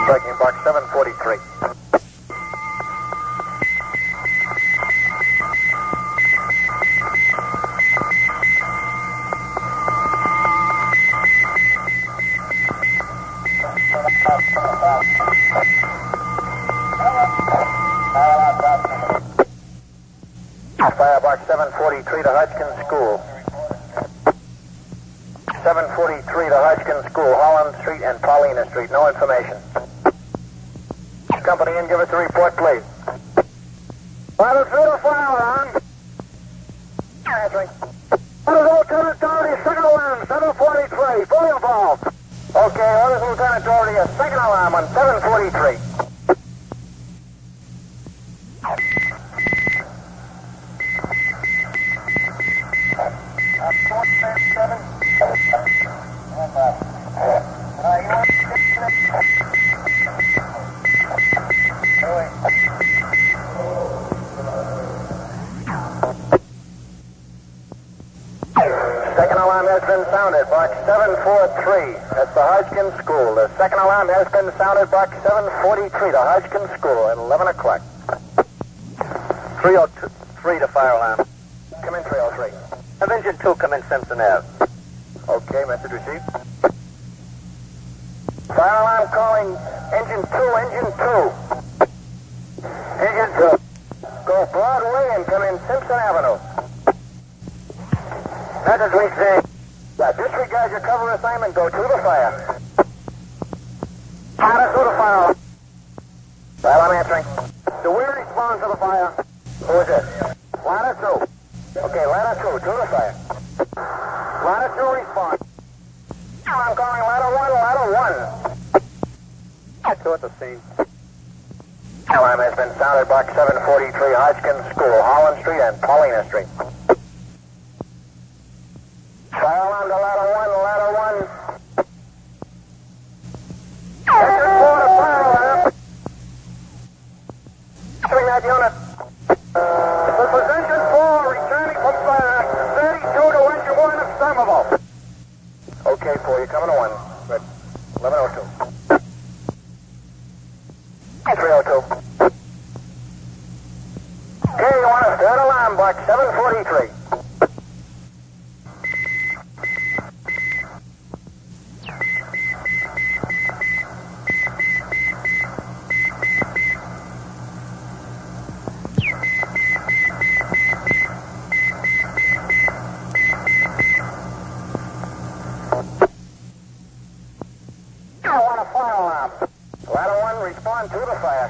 Breaking box 743. Firebox 743 to Hodgkin School. 743 to Hodgkin School, Holland Street and Paulina Street. No information. Company in, give us a report, please. Ladder through the fire alarm. Answering. Orders Lieutenant Doherty, second alarm, 743, fully involved. Okay, orders Lieutenant Doherty, a second alarm on 743. Second alarm has been sounded, box 743. That's the Hodgkin School. The second alarm has been sounded, box 743 to Hodgkin School at 11 o'clock. 303 to fire alarm. Come in, 303. Have engine 2 come in Simpson Ave. Okay, message received. Fire alarm calling engine 2, engine 2. Engine 2. Go Broadway and come in Simpson Avenue. Message received. Disregard your cover assignment, go to the fire. Ladder through the fire alarm. Well, I'm answering. Do we respond to the fire? Who is it? Ladder 2. Okay, ladder 2, to the fire. Ladder 2 respond. I'm calling ladder 1, ladder 1. 2 at the scene. Alarm has been sounded, box 743, Hodgkin School, Holland Street and Paulina Street. Fire alarm to ladder 1, ladder 1. Engine 4 to fire alarm. Answering that unit. This was engine 4 returning from fire, 32 to engine 1 of Somerville. Okay, 4, you're coming to 1. Good. 1102. 302. Okay, you want a third alarm, box 743. I want a fire alarm. Ladder 1, respond to the fire.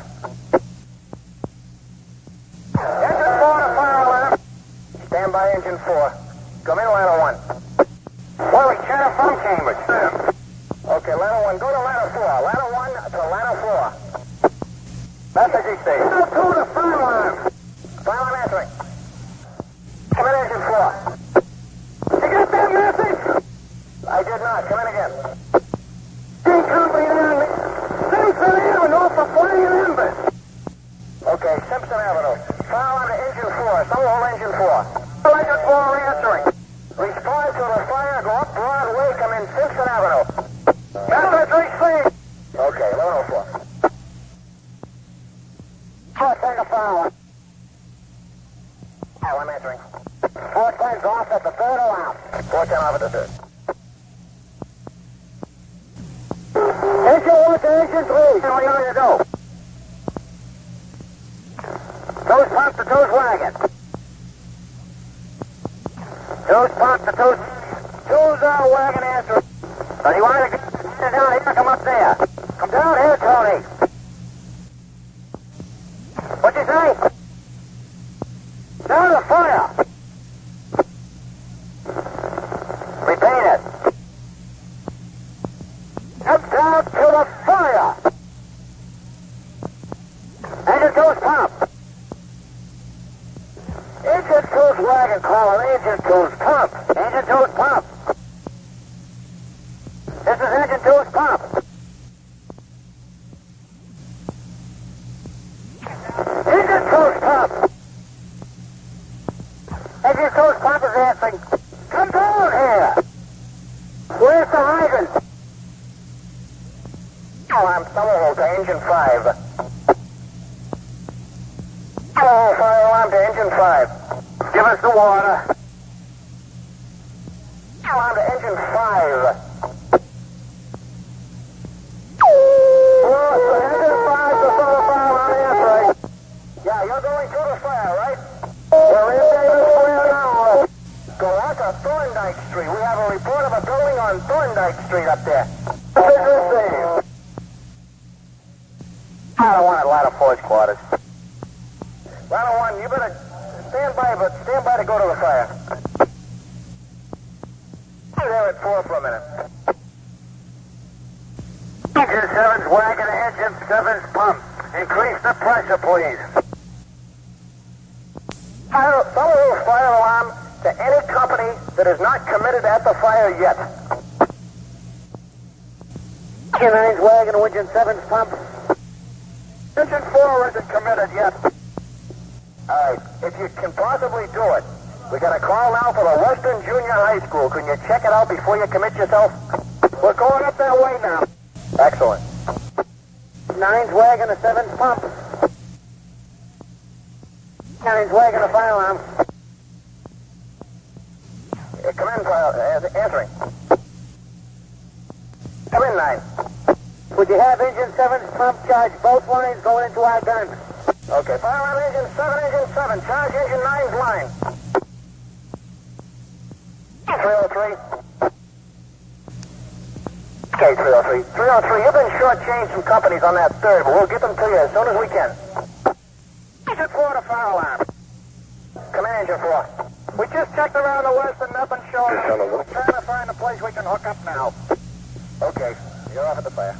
Engine 4 to fire alarm. Stand by engine 4. Come in, ladder 1. Well, we chatted from Cambridge. Okay, ladder 1, go to ladder 4. Ladder 1 to ladder 4. Message received. Ladder 2 to fire alarm. Fire alarm answering. Come in, engine 4. You got that message? I did not. Come in again. Company down Simpson Avenue for flying embers. Okay, Simpson Avenue. Fire alarm to engine 4. Somerville engine 4. Engine 4 answering. Respond to the fire. Go up Broadway. Come in Simpson Avenue. Message received. Okay, 1104. 4 tank of fire alarm. I'm answering. 410's off at the third alarm. 410 off at the third. Engine 1 to engine 3. What are you going to do? Toes pump to toes wagon. Toes pump to toes. Toes wagon answer. So you want to get down here, come up there. Come down here, Tony. What'd you say? Down the fire. Repeat it. Up down to the fire. Engine 2's pump. Engine 2's wagon calling engine 2's pump. Engine 2's pump. This is engine 2's pump. Engine 2's pump. Engine 2's pump is answering. Come down here. Where's the hydrant? Alarm, Summerville to engine 5. Summerville fire alarm to engine 5. Give us the water. Alarm to engine 5. Engine 5 to Summer fire alarm answering. Yeah, you're going through the fire, right? We're in Davis Square now. Go out to Thorndike Street. We have a report of a building on Thorndike Street up there. Message received. I don't want Atlanta Force quarters. Ladder 1, you better stand by to go to the fire. Stay there at 4 for a minute. Engine 7's wagon, engine 7's pump. Increase the pressure, please. Summerville fire alarm to any company that is not committed at the fire yet. Engine 9's wagon, engine 7's pump. Engine 4 isn't committed yet. All right, if you can possibly do it, we got a call now for the Western Junior High School. Can you check it out before you commit yourself? We're going up that way now. Excellent. 9's wagon, a 7's pump. 9's wagon, a fire alarm. Come in, answering. Come in, 9. Would you have engine 7's pump charge both lines going into our gun? Okay, fire alarm engine 7, charge engine 9's line. 303. Okay, 303. 303, you've been shortchanged some companies on that third, but we'll get them to you as soon as we can. Engine 4 to fire alarm. Come in, engine 4. We just checked around the west and nothing showing up. We're trying to find a place we can hook up now. Okay, you're off at the fire.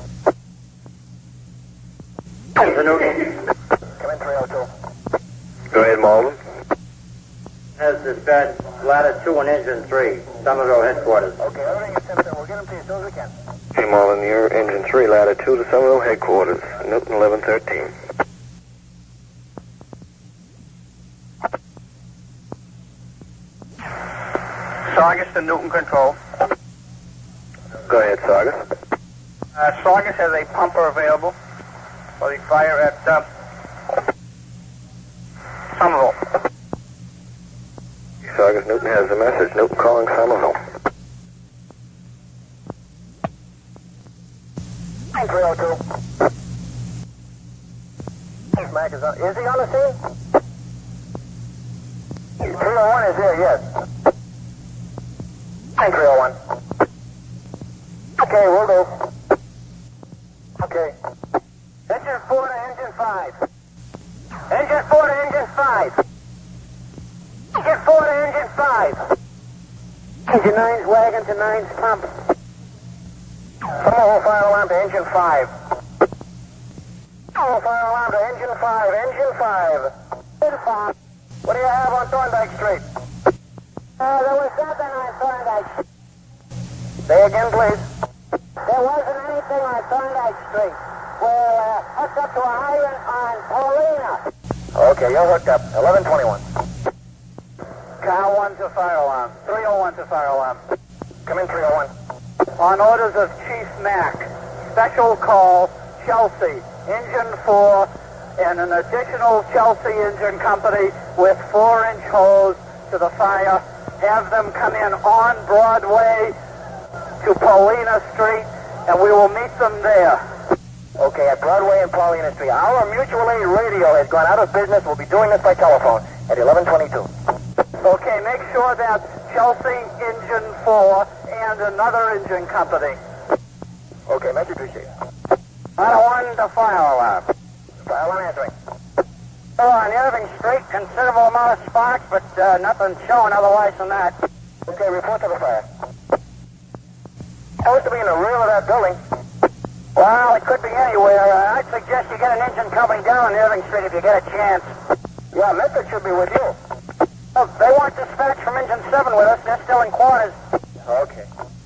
Come in, 302. Go ahead, Malden. Has dispatch ladder 2 and engine 3, Somerville headquarters. Okay, everything is simple. We'll get them to you as soon as we can. Hey, Malden, you're engine 3, ladder 2 to Somerville headquarters, Newton 1113. Saugus to Newton Control. Go ahead, Saugus. Saugus has a pumper available for the fire at Somerville. Saugus, Newton has a message. Newton calling Somerville. 302. Mac is he on the scene? 301 is here, yes. 301. Okay, we'll do. Okay. Engine 4 to engine 5. Engine 4 to engine 5. Engine 4 to engine 5. Engine 9's wagon to 9's pump. Somerville fire alarm to engine 5. Somerville fire alarm to engine 5. Engine 5. What do you have on Thorndike Street? There was nothing on Thorndike Street. Say again, please. There wasn't anything on Thorndike Street. We're hooked up to a hydrant on Paulina. Okay, you're hooked up. 1121. Car 1 to fire alarm. 301 to fire alarm. Come in, 301. On orders of Chief Mack, special call, Chelsea, engine 4, and an additional Chelsea engine company with 4-inch hose to the fire. Have them come in on Broadway to Paulina Street, and we will meet them there. Okay, at Broadway and Paulina Street. Our mutual aid radio has gone out of business. We'll be doing this by telephone at 1122. Okay, make sure that Chelsea engine 4 and another engine company. Okay, message received. Ladder 1 to fire alarm. Fire alarm answering. On Irving Street, considerable amount of sparks, but nothing showing otherwise than that. Okay, report to the fire. Supposed to be in the rear of that building. Well, it could be anywhere. I'd suggest you get an engine company down on Irving Street if you get a chance. Yeah, message should be with you. Oh, they want dispatch from engine 7 with us. They're still in quarters. Okay.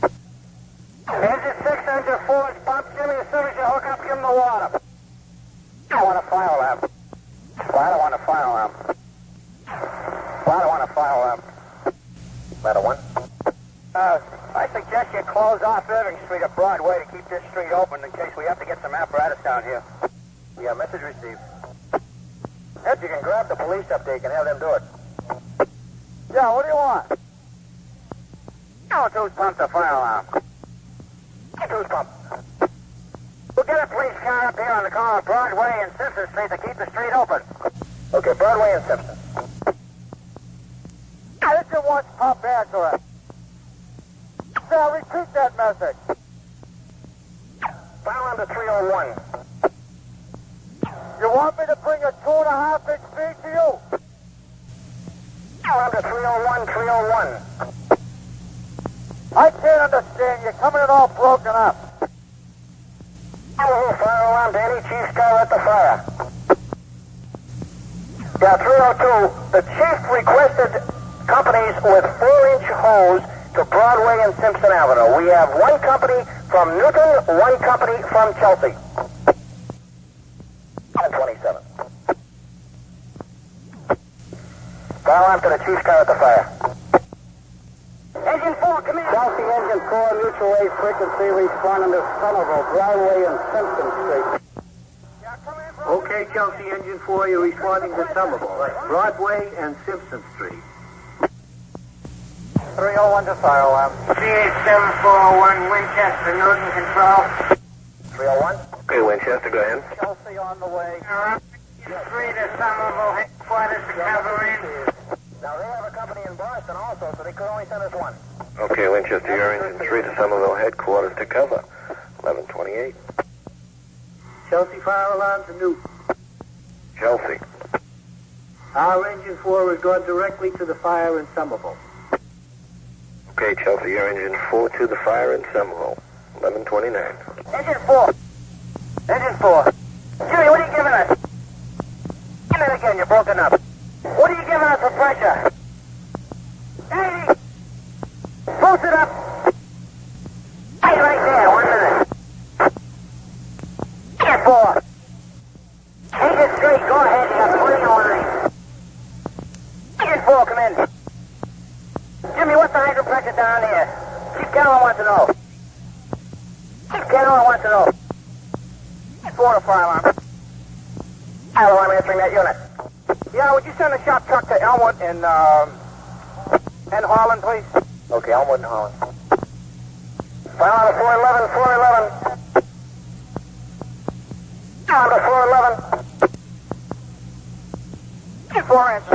Engine 6, engine 4 is pumped. Jimmy, as soon as you hook up, give them the water. I want a fire alarm. Well, I don't want a fire alarm. Well, I don't want a fire alarm. Ladder 1. I suggest you close off Irving Street at Broadway to keep this street open in case Chase, we have to get some apparatus down here. Yeah, message received. Ed, you can grab the police update and have them do it. Yeah, what do you want? Oh, it's who's pumped the fire alarm. It's who's pumped. We'll get a police car up here on the corner of Broadway and Simpson Street to keep the street open. Okay, Broadway and Simpson. This is what's pump accurate. Now repeat that message. File under 301. You want me to bring a 2.5-inch feed to you? File under 301, 301. I can't understand. You're coming in all broken up. Oh, fire alarm to any chief's car at the fire. Yeah, 302. The chief requested companies with 4-inch hose to Broadway and Simpson Avenue. We have one company from Newton, one company from Chelsea. 27. Fire alarm to the chief's car at the fire. Engine 4, come in. Chelsea Engine 4, mutual wave frequency responding to Somerville, Broadway and Simpson Street. Okay, Chelsea Engine 4, you're responding to Somerville, Broadway and Simpson Street. 301 to fire alarm. CH741 Winchester, Newton control. 301. Okay, Winchester, go ahead. Chelsea on the way. 3 to Somerville headquarters to cover in. Now, they have a company in Boston also, so they could only send us one. Okay, Winchester, your engine 3 to Somerville headquarters to cover. 1128. Chelsea fire alarm to Newton. Chelsea. Our engine 4 has gone directly to the fire in Somerville. Okay, Chelsea, your engine 4 to the fire in Somerville. 1129. Engine 4. Engine 4. Jimmy, what are you giving us? Give it again, you're broken up. What are you giving us for pressure? 80. Boost it up. Hey, right there, 1 minute. Engine 4. Engine 3, go ahead, you got plenty of line. Engine 4, come in. Jimmy, what's the hydro pressure down here? Chief Gallo wants to know. Chief Gallo wants to know. 4 to fire alarm. Hello, I'm answering that unit. Yeah, would you send a shop truck to Elmwood and Harlan, please? Okay, Elmwood and Harlan. File out of 411, 411. Out of 411. 4 answer.